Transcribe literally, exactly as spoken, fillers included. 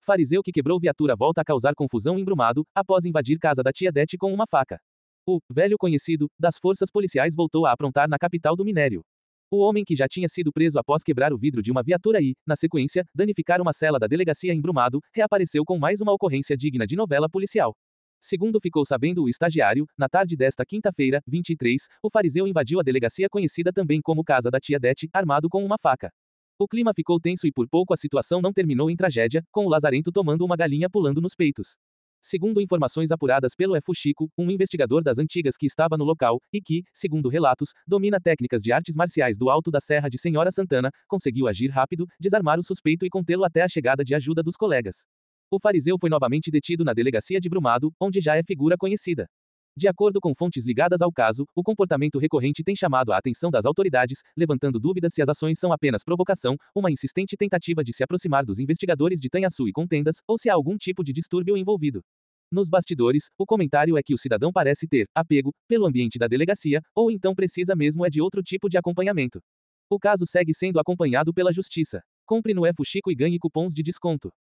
Fariseu que quebrou viatura volta a causar confusão em Brumado, após invadir casa da tia Dete com uma faca. O velho conhecido das forças policiais voltou a aprontar na capital do minério. O homem que já tinha sido preso após quebrar o vidro de uma viatura e, na sequência, danificar uma cela da delegacia em Brumado, reapareceu com mais uma ocorrência digna de novela policial. Segundo ficou sabendo o estagiário, na tarde desta quinta-feira, vinte e três, o fariseu invadiu a delegacia conhecida também como Casa da Tia Dete, armado com uma faca. O clima ficou tenso e por pouco a situação não terminou em tragédia, com o lazarento tomando uma galinha pulando nos peitos. Segundo informações apuradas pelo F. Chico, um investigador das antigas que estava no local, e que, segundo relatos, domina técnicas de artes marciais do alto da Serra de Senhora Santana, conseguiu agir rápido, desarmar o suspeito e contê-lo até a chegada de ajuda dos colegas. O fariseu foi novamente detido na delegacia de Brumado, onde já é figura conhecida. De acordo com fontes ligadas ao caso, o comportamento recorrente tem chamado a atenção das autoridades, levantando dúvidas se as ações são apenas provocação, uma insistente tentativa de se aproximar dos investigadores de Tanhaçu e contendas, ou se há algum tipo de distúrbio envolvido. Nos bastidores, o comentário é que o cidadão parece ter apego pelo ambiente da delegacia, ou então precisa mesmo é de outro tipo de acompanhamento. O caso segue sendo acompanhado pela justiça. Compre no F. Chico e ganhe cupons de desconto.